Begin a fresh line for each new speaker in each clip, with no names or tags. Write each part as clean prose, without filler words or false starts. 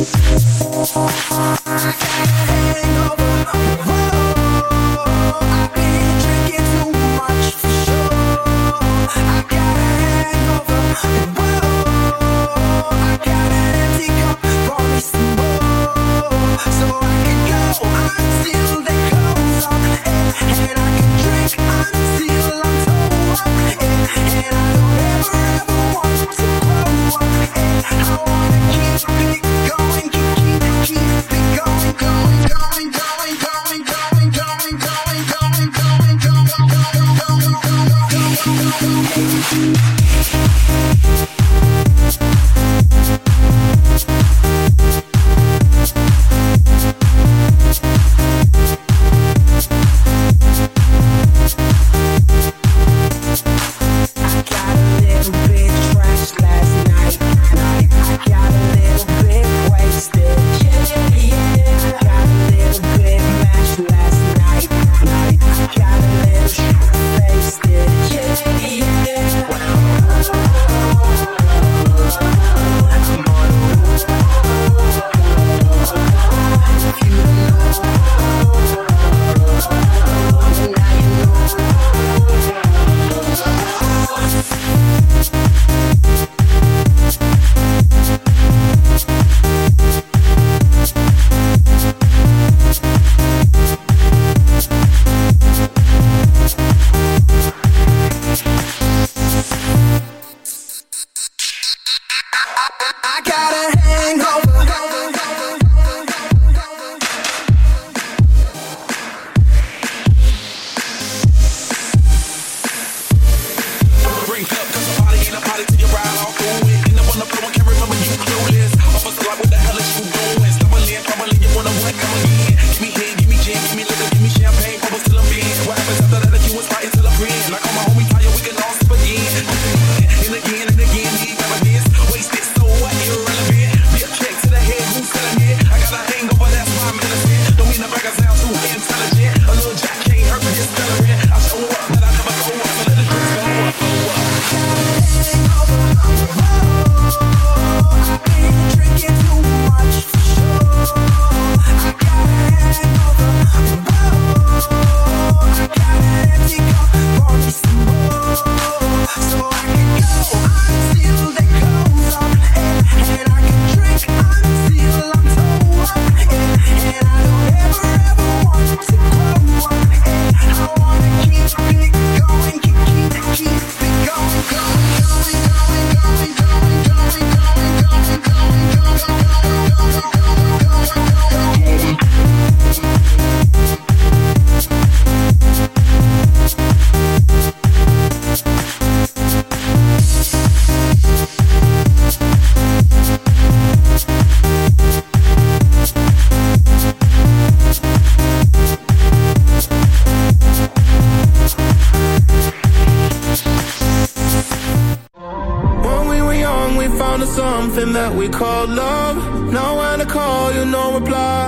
something that we call love. Now when I call you, no reply.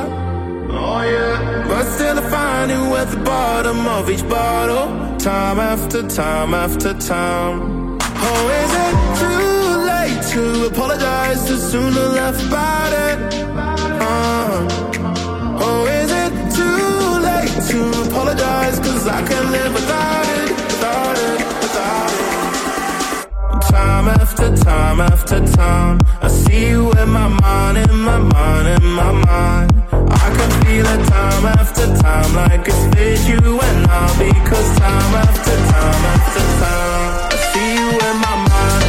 Oh yeah. But still I find you at the bottom of each bottle, time after time after time. Oh, is it too late to apologize too soon to laugh about it? Oh, is it too late to apologize? Cause I can't live without it, without it, without it. Time after time after time, I see you in my mind, in my mind, in my mind. I can feel it time after time, like it's fit you and I. Because time after time after time, I see you in my mind.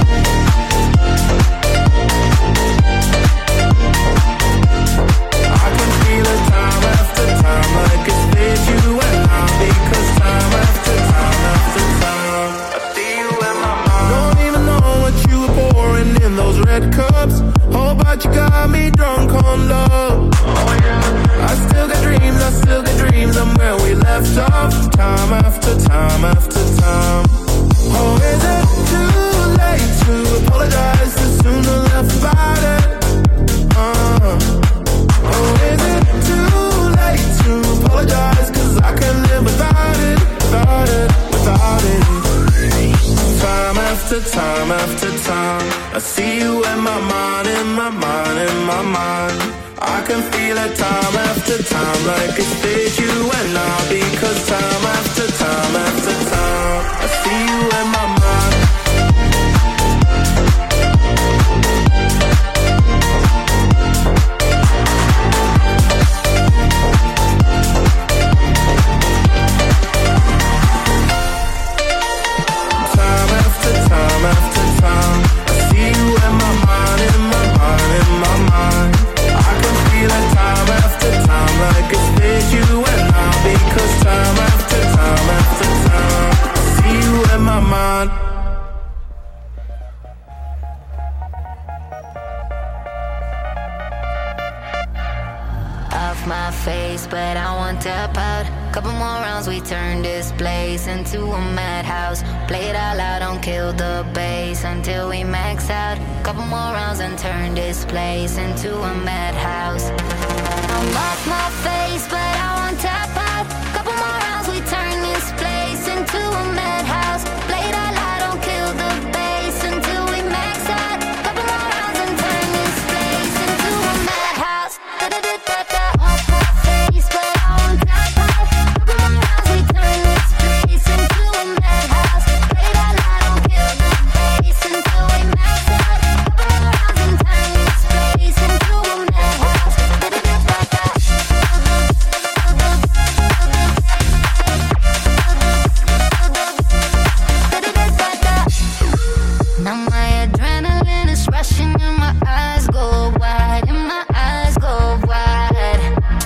I can feel it time after time, like it's fit you and I. Because time after time after time, I see you in my mind. Don't even know what you were pouring in those red cups. Oh, but you got me drunk on love. Oh yeah. I still get dreams, I'm where we left off. Time after time after time. Oh, is it too late to apologize too soon to laugh about it? Oh, is it too late to apologize? Cause I can't live without it, without it, without it. Time after after time after time. I see you in my mind, in my mind, in my mind. I can feel it time after time, like it's with you and I. Because time after time after time, I see you in my mind. Time after time after time, I see you in my mind, in my mind, in my mind. I can feel it time after time, like it's with you and I. Because time after time after time, I see you in my mind.
Off my face, but I won't tap out. Couple more rounds, we turn this place into a madhouse. Play it all out, don't kill the bass until we max out. Couple more rounds and turn this place into a madhouse. I'm off my face, but I won't tap out. Couple more rounds, we turn this place into a madhouse. Play it all out, don't kill the bass until we max out. Couple more rounds and turn this place into a madhouse. Da-da-da-da-da. Off my face, but I won't tap out. Couple more rounds, we turn this place into a madhouse. Play it all out, don't kill the bass until we max out. Couple more rounds and turn this place into a madhouse. Da-da-da-da-da. Now my adrenaline is rushing and my eyes go wide, and my eyes go wide.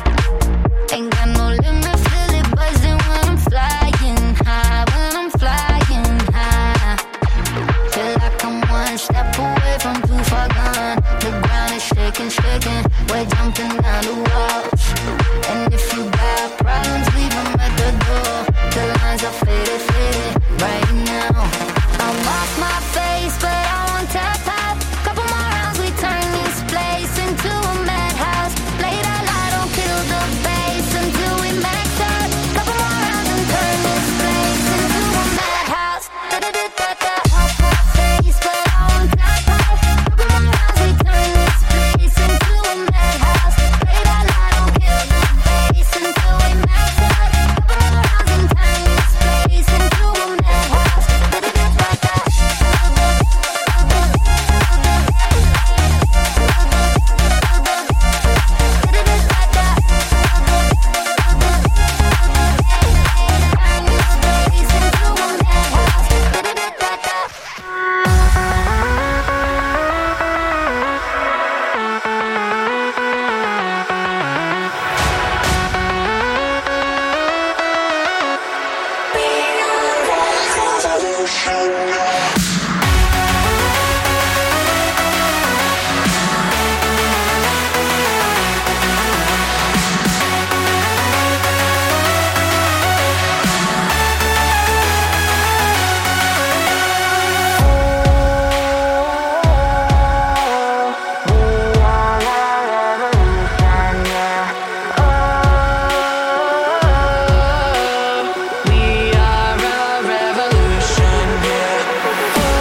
Ain't got no limit, feel it buzzing when I'm flying high, when I'm flying high. Feel like I'm one step away from too far gone. The ground is shaking, shaking, we're jumping down the walls. And if you got problems, leave them at the door. The lines are faded, faded right now. I'm off my face, but I won't tap out. Couple more rounds, we turn this place into a madhouse. Play it all out, don't kill the bass until we max out. Couple more rounds and turn this place into a madhouse. Da-da-da-da-da. Off my face, but I won't tap out. Couple more rounds, we turn this place into a madhouse. Play it all out, don't kill the bass until we max out. Couple more rounds and turn this place into a madhouse. Da-da-da-da-da. We are a revolution, yeah.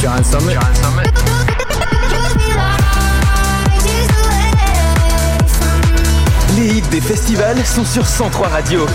John Summit.
Les hits des festivals sont sur 103 Radio.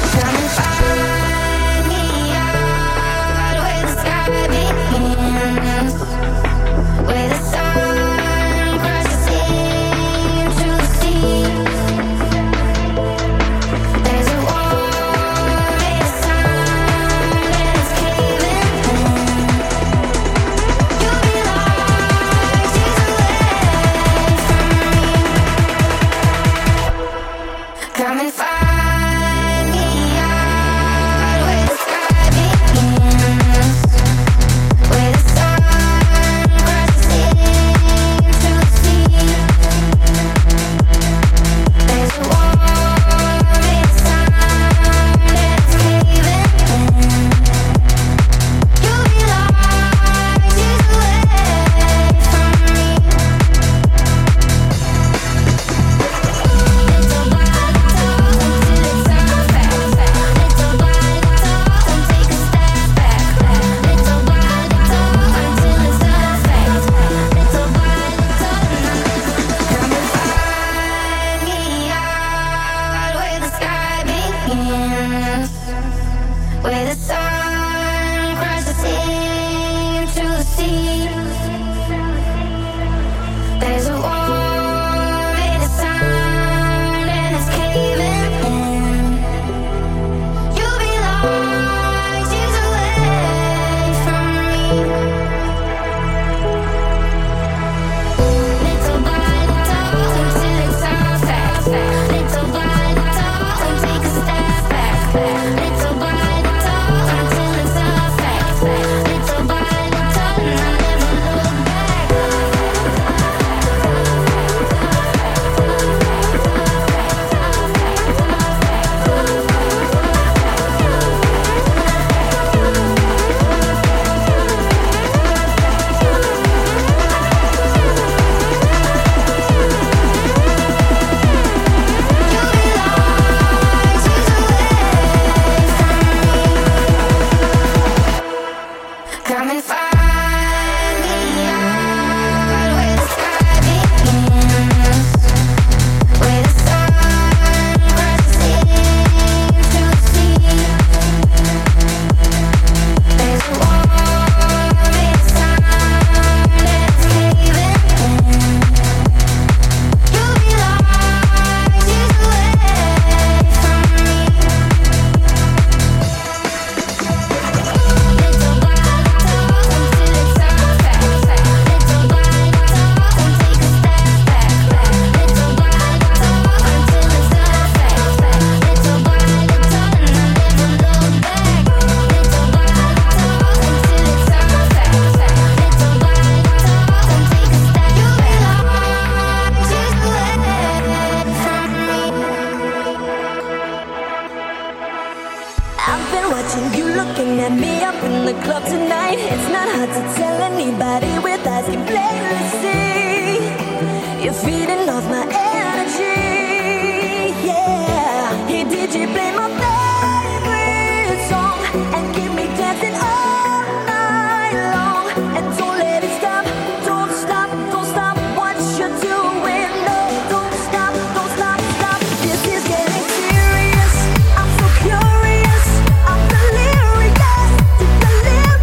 Live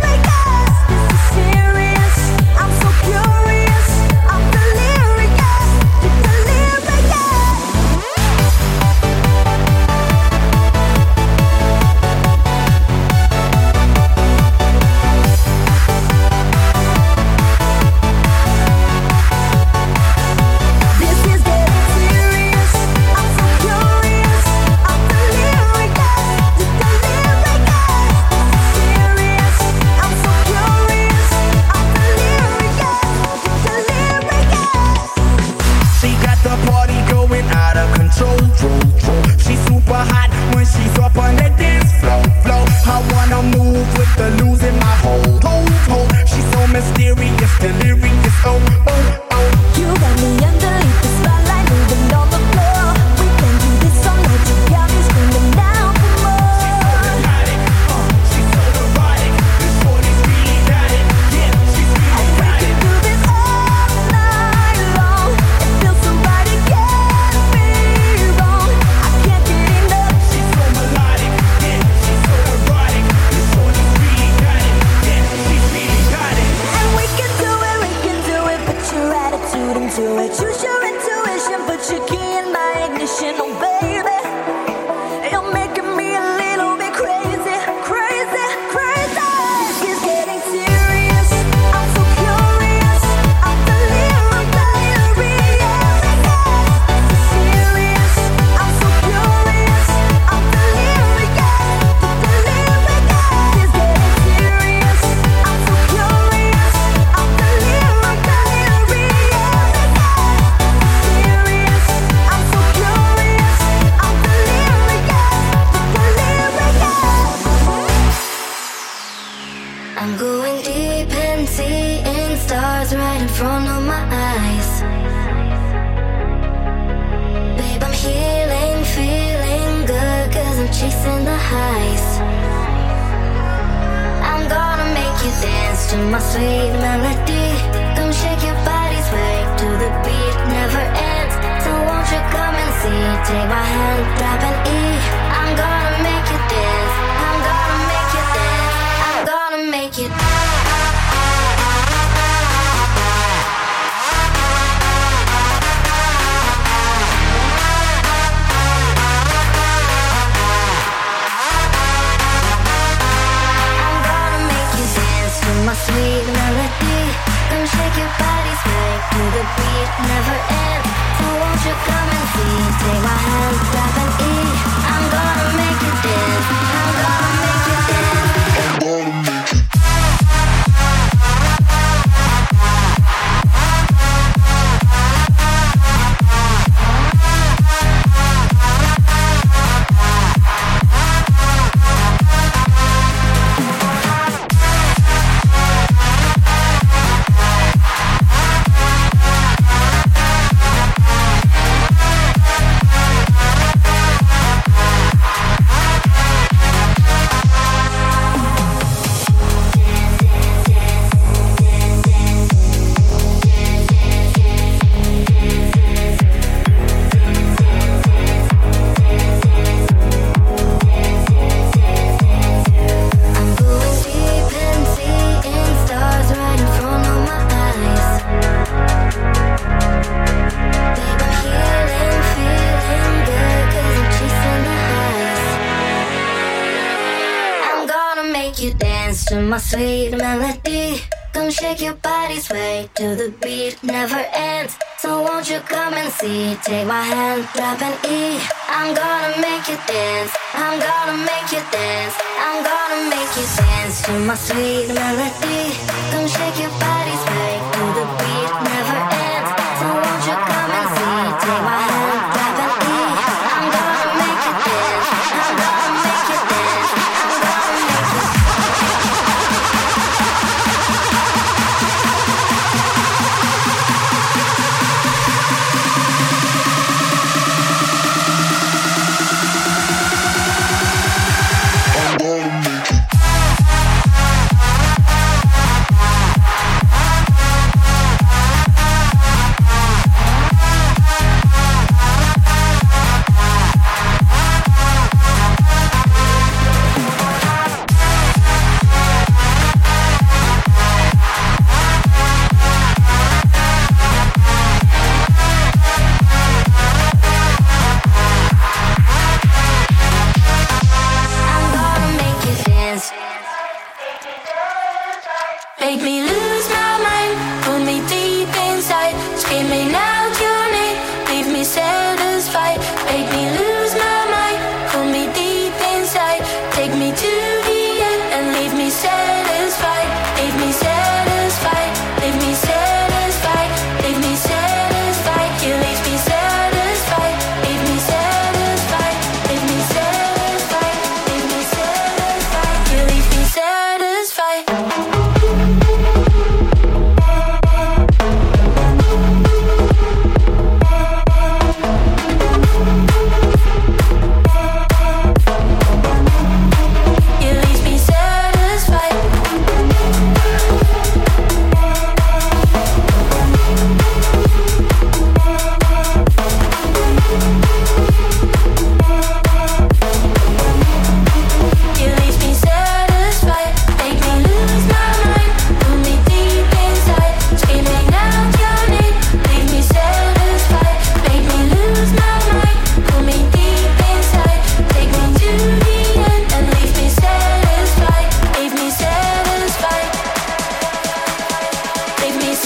into it. Use your intuition, put your key in my ignition. Oh baby, you're making me a little bit crazy, crazy, crazy. It's getting serious. I'm so curious. I'm delirious, serious. I'm so curious. I'm delirious, It's getting serious. I'm so curious. I'm delirious, serious. I'm so curious. I'm delirious. I'm going deep and seeing stars right in front of my eyes. Babe, I'm healing, feeling good, 'cause I'm chasing the highs. I'm gonna make you dance to my sweet melody. Come shake your body, sway to the beat, never ends. So won't you come and see? Take my hand, drop an E. I'm gonna make you dance. I'm gonna make you dance. I'm gonna make you dance. My sweet melody, come shake your body, sway to the beat, never end. So won't you come and see? Take my hand, drop an E. I'm gonna make you dance. I'm gonna make you dance. I'm gonna make you. My sweet melody, come shake your body, sway to the beat, never ends. So won't you come and see? Take my hand, drop an E. I'm gonna make you dance. I'm gonna make you dance. I'm gonna make you dance to my sweet melody. Come shake your body, sway to the beat, never ends. So won't you come and see? Take my hand, drop an E. I'm gonna make you dance. I'm gonna make you dance. I'm gonna make you dance.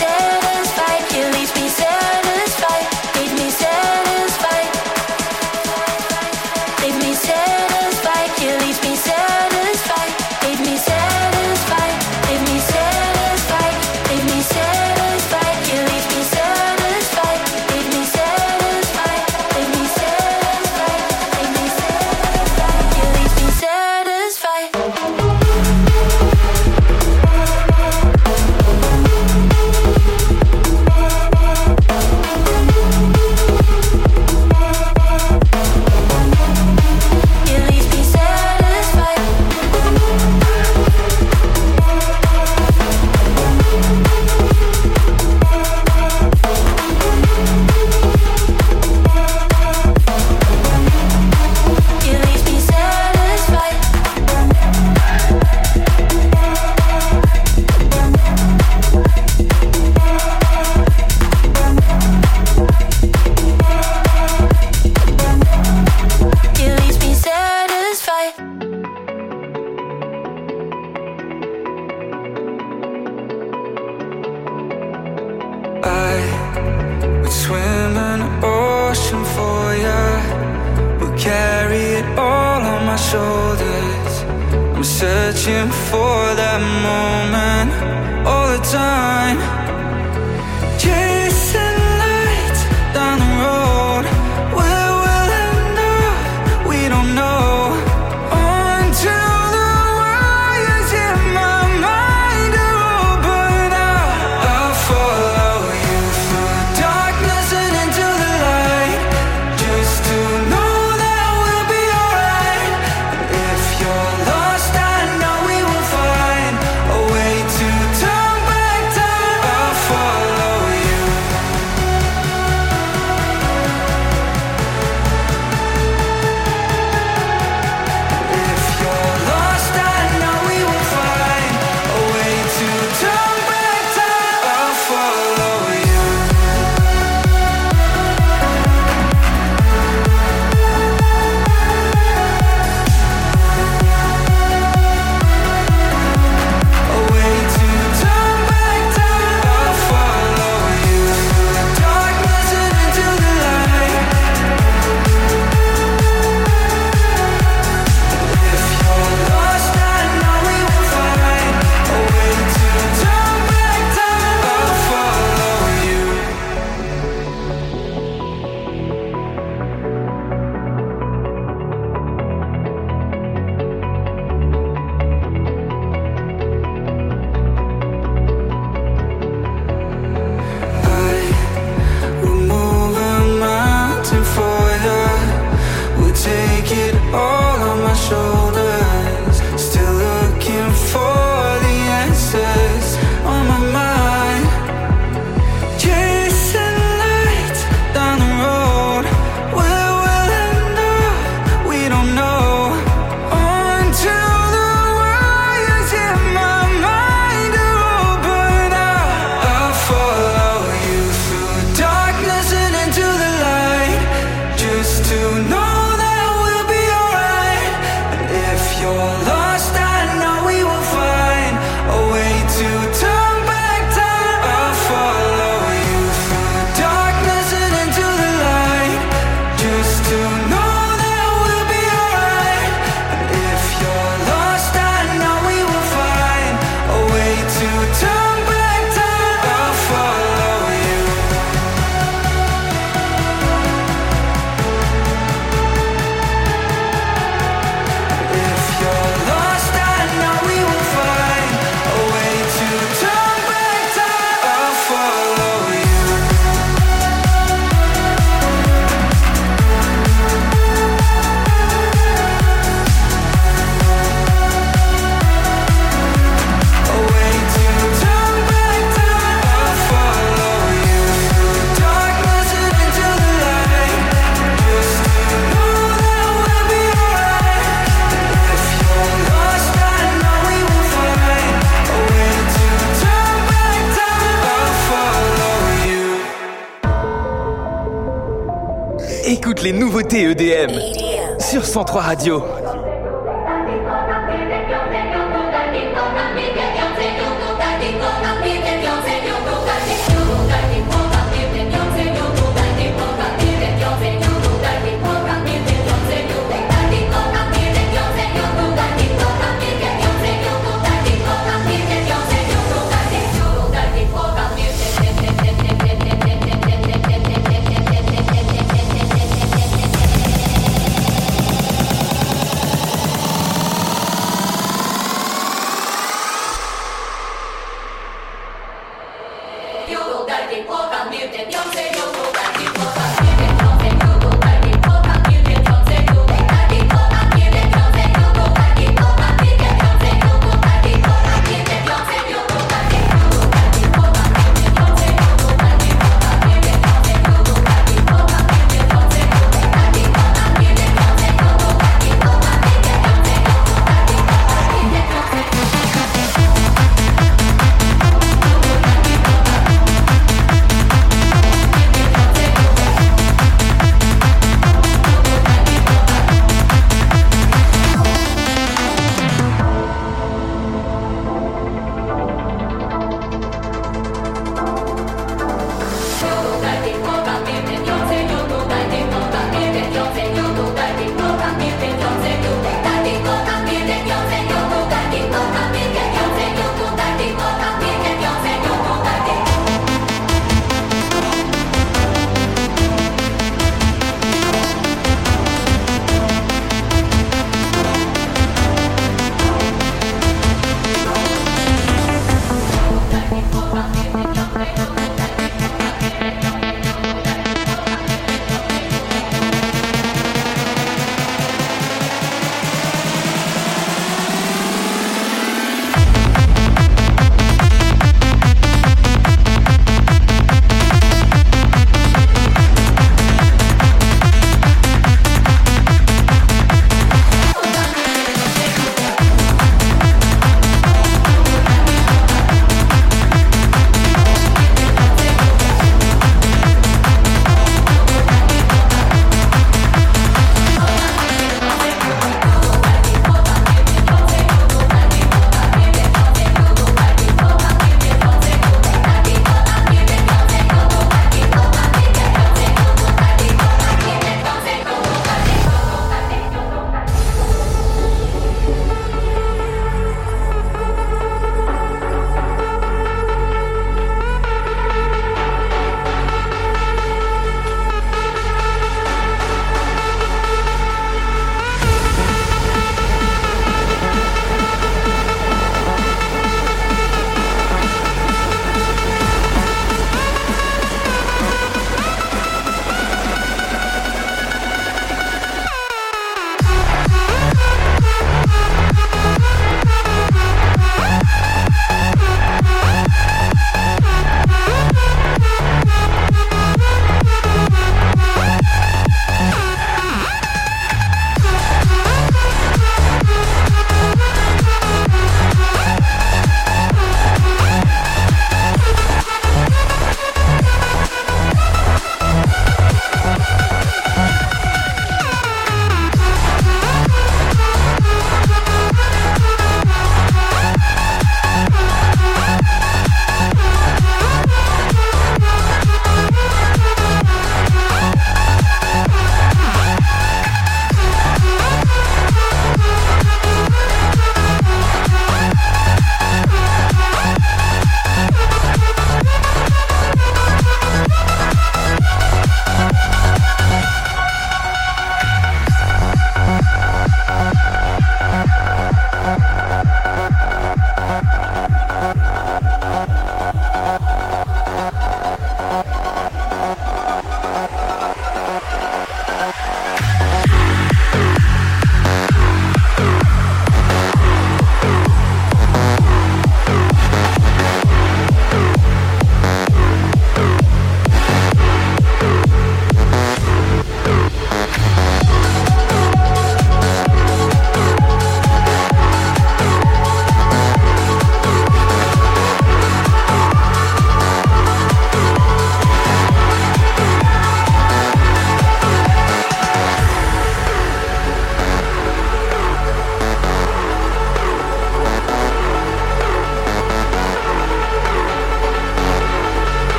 satisfied. He leaves me satisfied. Leave me satisfied. Leave me satisfied. He leaves me satisfied. Leave me satisfied. Leave me satisfied. Leave me satisfied. He leaves me satisfied. Leave me satisfied. Leave me satisfied. Leave me satisfied. He leaves me satisfied.
Searching for that moment all the time, chasing lights down the road. Where we'll end up, we don't know. Until the wires in my mind are open out, I'll follow you through darkness and into the light, just to know that we'll be alright. If you're lost,
Écoute les nouveautés EDM sur 103 Radio.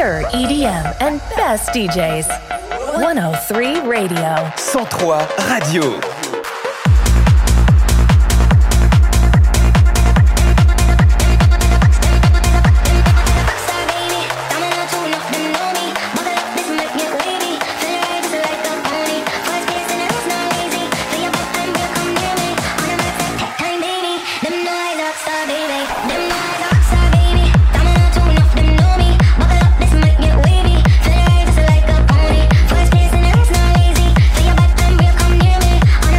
pure EDM and best DJs. 103 Radio.
103 Radio.
First place in the race, not lazy. Feel your back and break, come near me.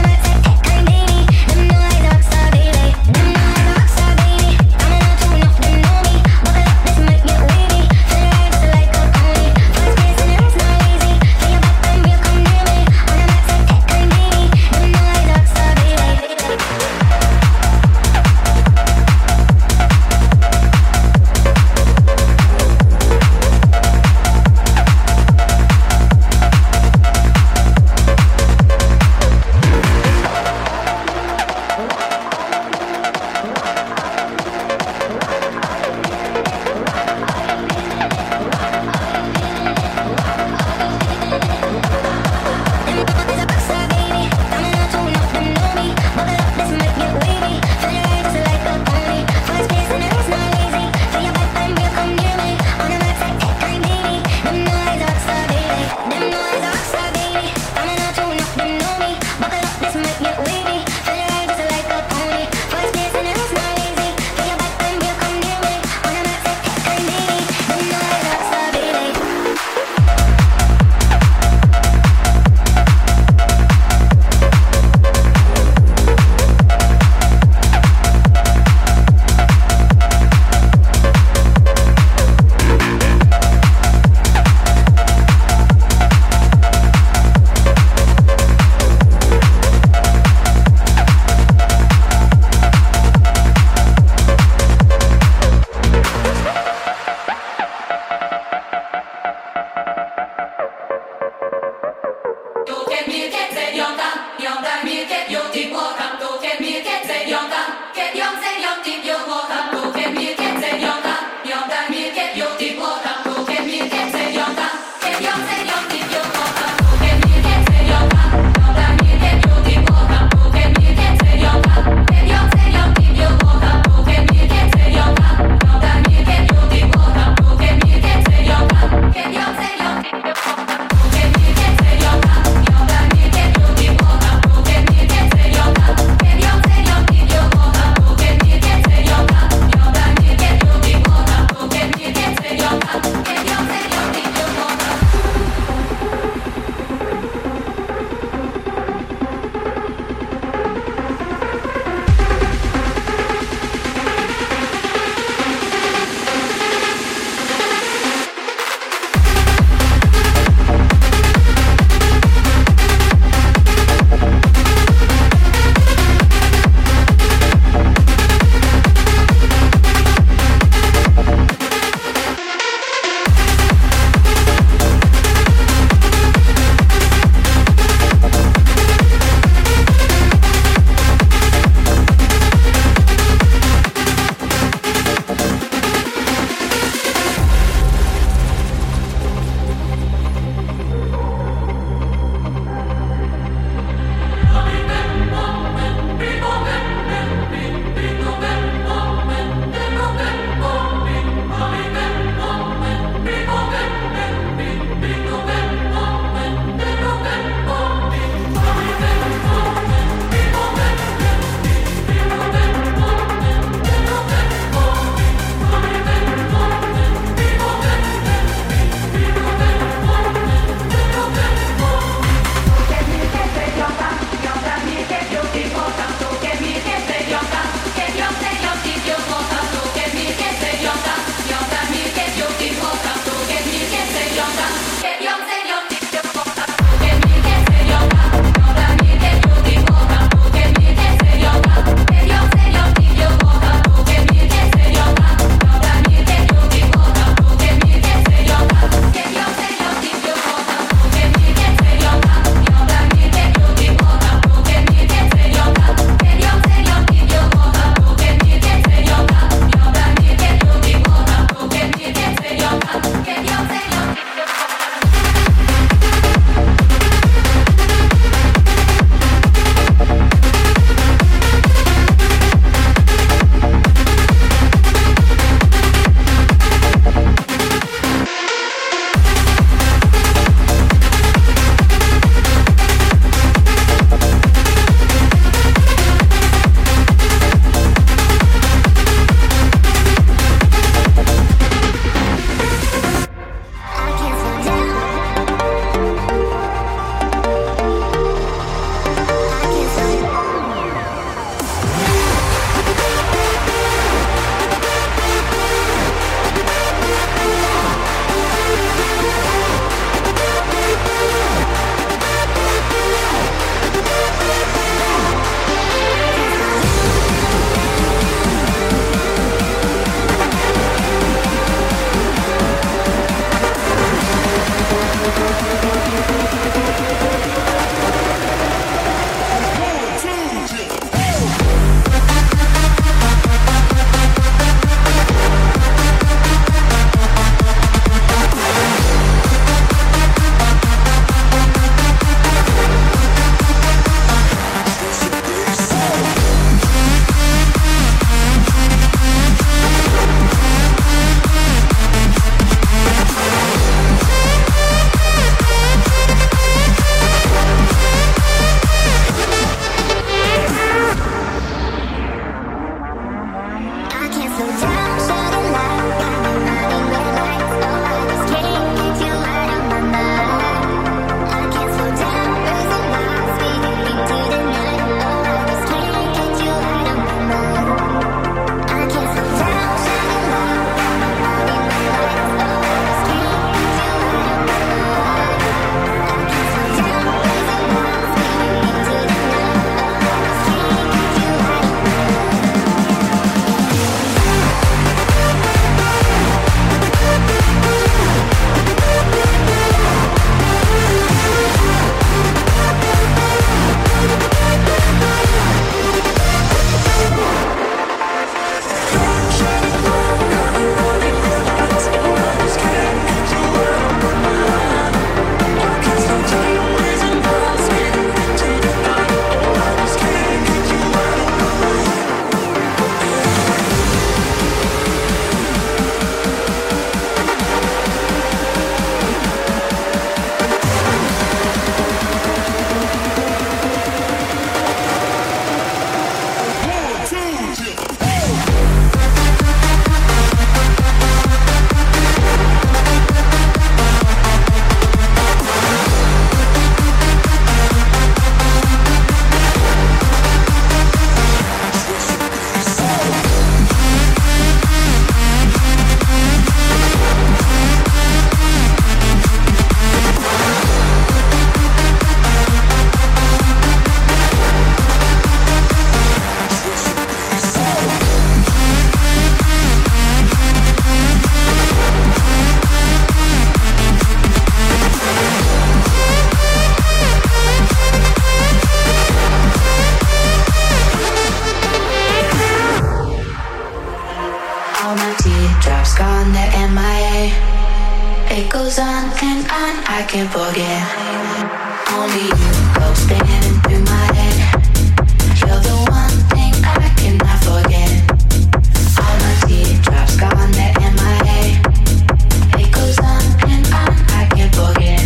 drops gone, they're MIA. It goes on and on, I can't forget. Only you go spinning through my head. You're the one thing I cannot forget. All my teardrops gone, they're MIA. It goes on and on, I can't forget.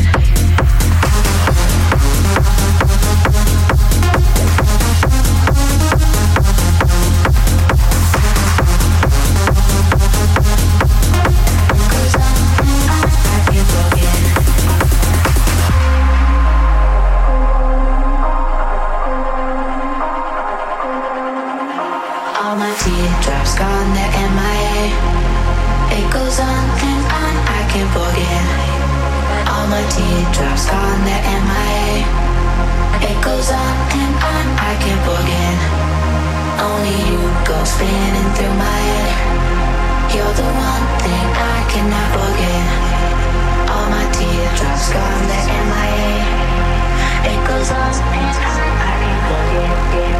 Teardrops gone, they're MIA. It goes on and on, I can't forget. All my teardrops gone, they're MIA. It goes on and on, I can't forget. Only you go spinning through my head. You're the one thing I cannot forget. All my teardrops gone, they're MIA. It goes on and on, I can't forget.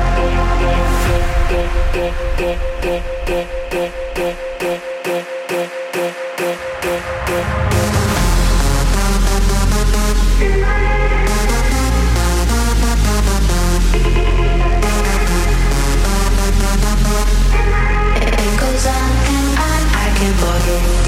It goes on and on, I can't forget.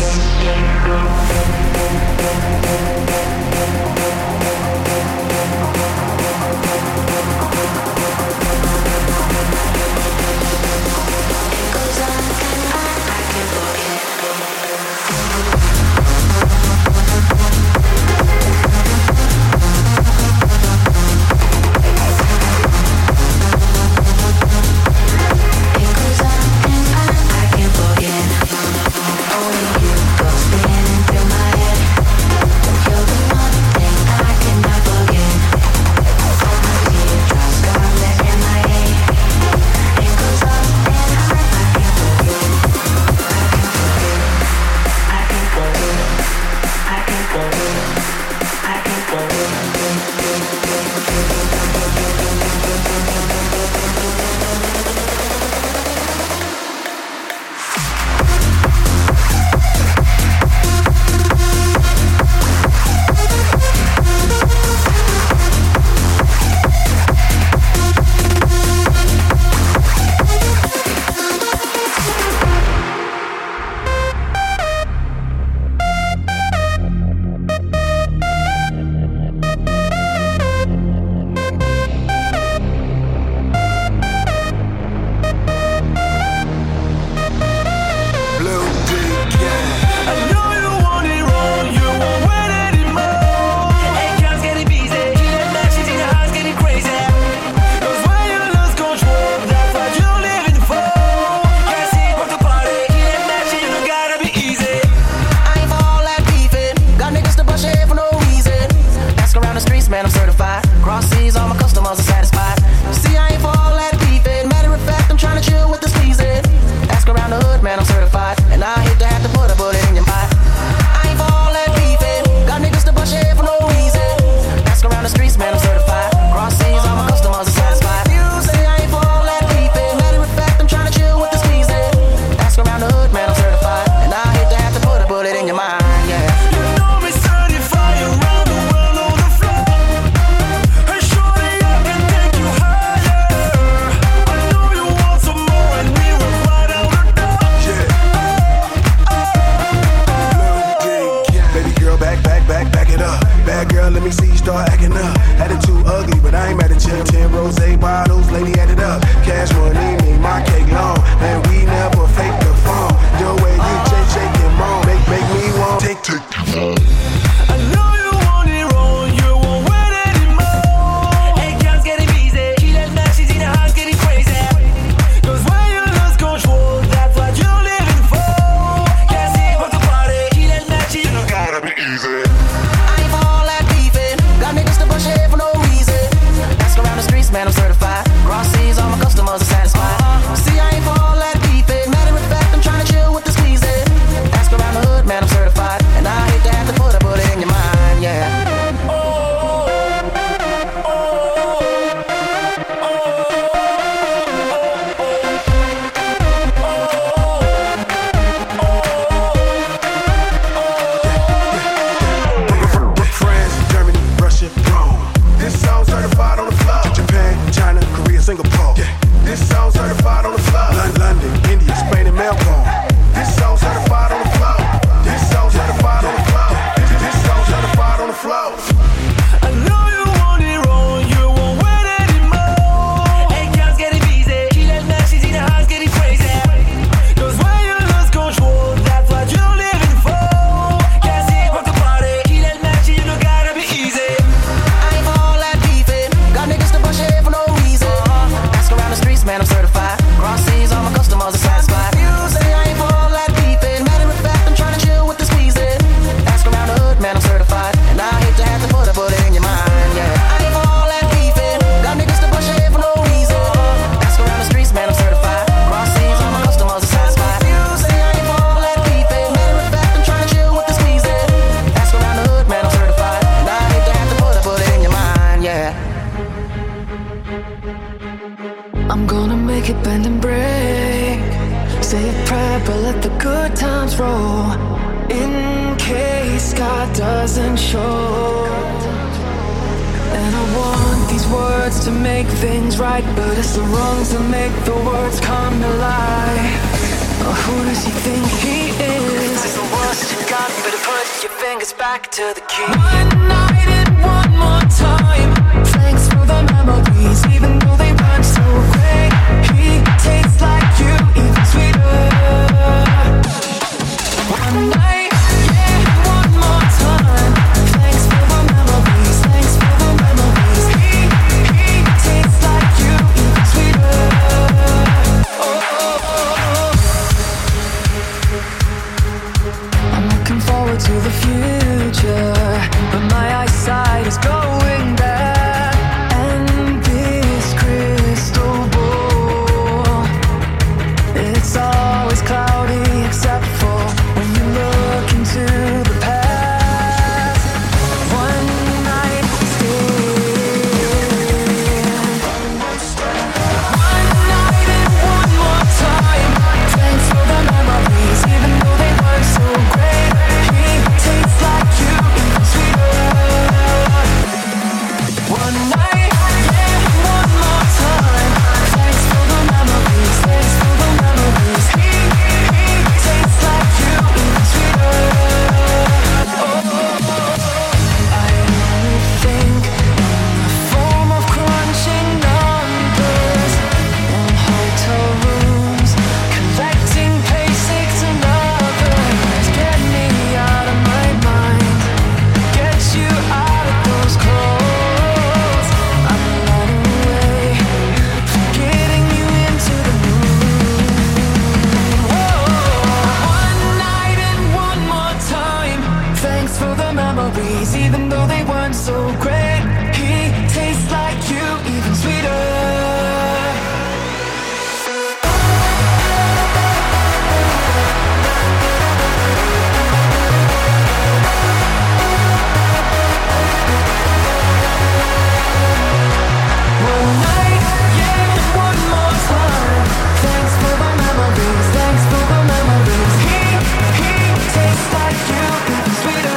prep, but let the good times roll. In case God doesn't show. And I want these words to make things right, but it's the wrongs that make the words come to life. Oh, who does he think he is? If that's the worst you got, better put your fingers back to the key. One night and one more time. Thanks for the memories, even though they weren't so great. He tastes like you, even sweeter. One night, yeah, one more time. Thanks for the memories, thanks for the memories. He tastes like you, even sweeter. I'm looking forward to the future, but my eyesight is going back. And this crystal ball, it's always cloudy except for when you look into the past. One night stand. One night and one more time. Thanks for the memories, even though they weren't so great. He tastes like you, even sweeter. One night, yeah, one more time. Thanks for the memories, thanks for the memories. He tastes like you, even sweeter. I only think in the form of crunching numbers in hotel rooms, collecting basics and others. Get me out of my mind, get you out of those clothes. I'm running away, getting you into the moon. One night and one more time. Thanks for the memories, even though they weren't so great. He tastes like you, even sweeter. One night, yeah, one more time. Thanks for the memories, thanks for the memories. He tastes like you, even sweeter.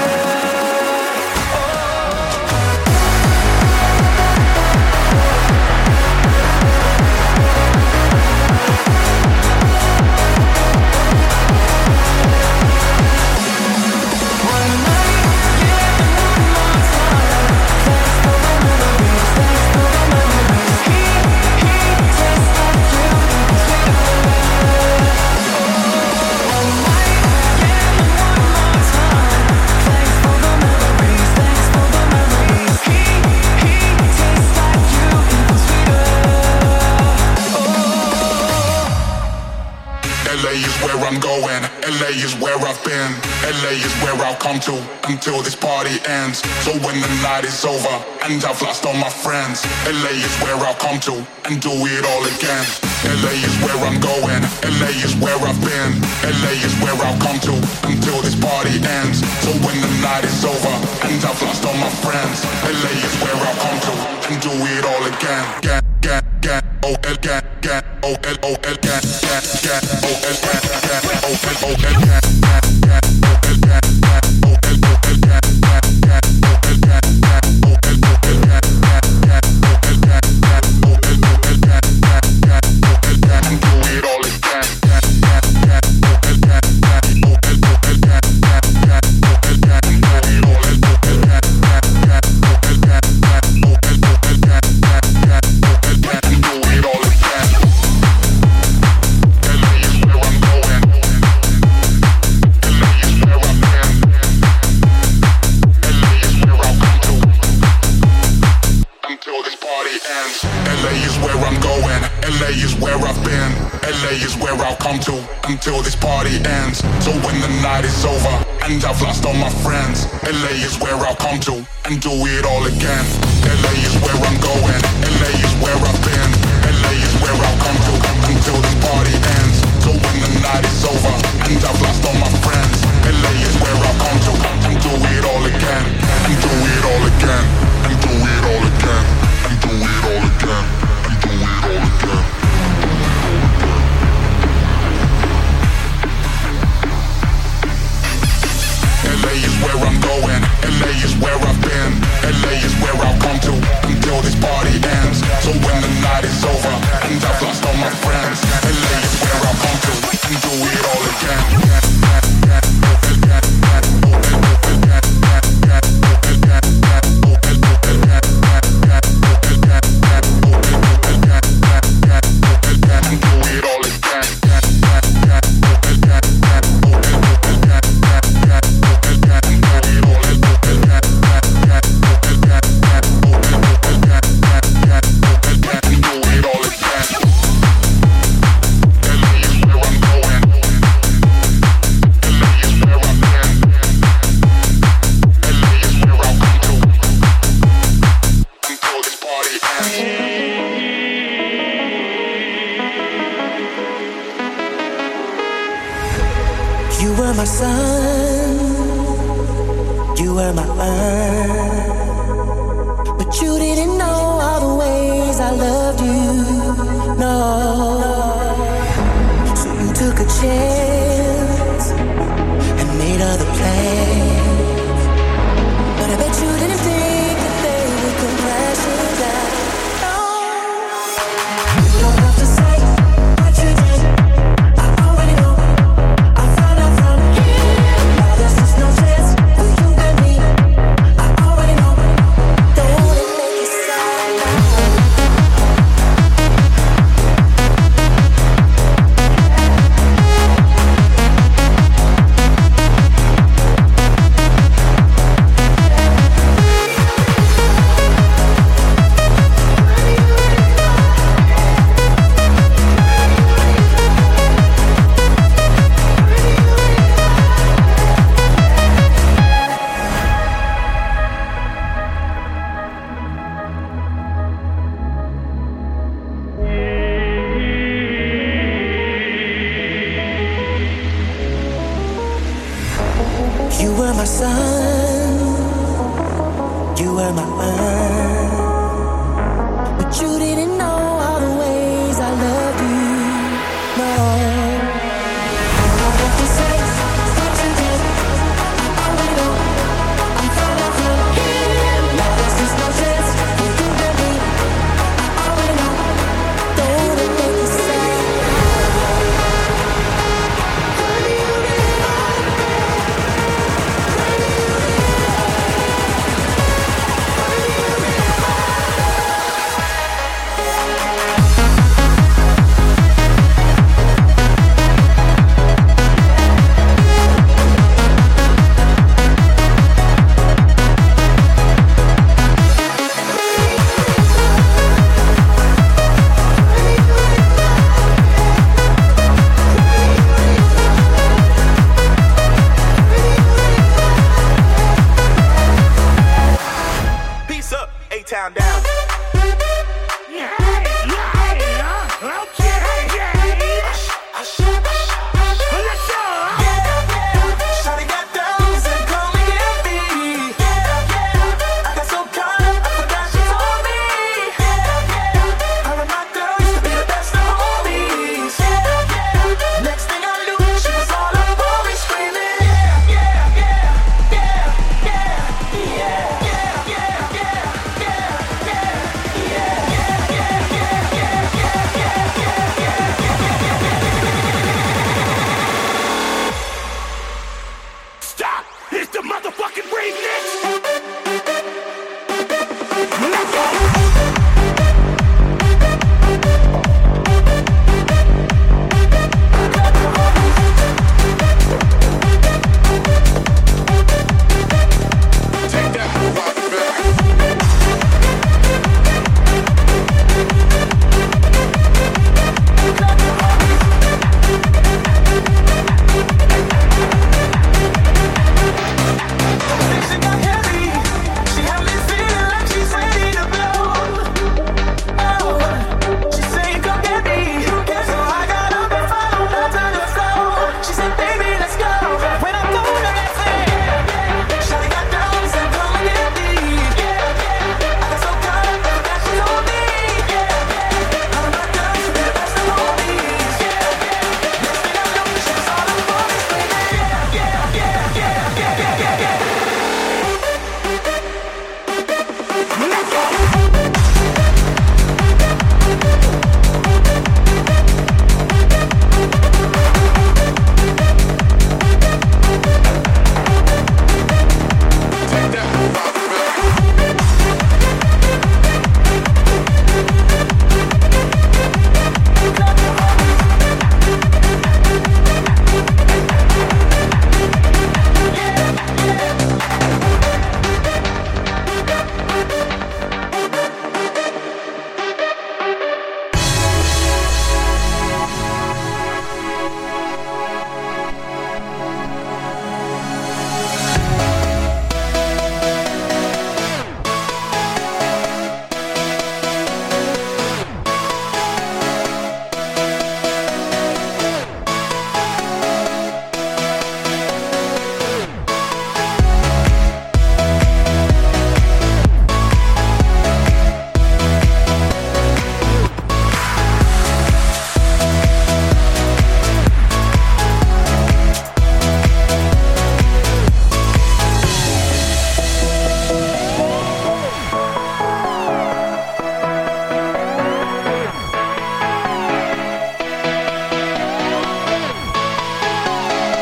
One night, yeah, one more time. Thanks for the memories, thanks for the memories. He tastes like you, even sweeter. One night, yeah, one more time. Thanks for the memories, thanks for the memories. He tastes like you, even sweeter.
LA is where I'm going, LA is where I've been, LA is where I'll come to until this party ends. So when the night is over and I've lost all my friends, LA is where I'll come to and do it all again. LA is where I'm going, LA is where I've been, LA is where I'll come to until this party ends. So when the night is over and I've lost all my friends, LA is where I'll come to and do it all again. Until this party ends. So when the night is over and I've lost all my friends, LA is where I'll come to and do it all again. LA is where I'm going, LA is where I've been, LA is where I'll come to until this party ends. So when the night is over and I've lost all my friends, LA is where I'll come to and do it all again. And do it all again. And do it all again. And do it all again. And do it all again.
You were my sun, you were my earth.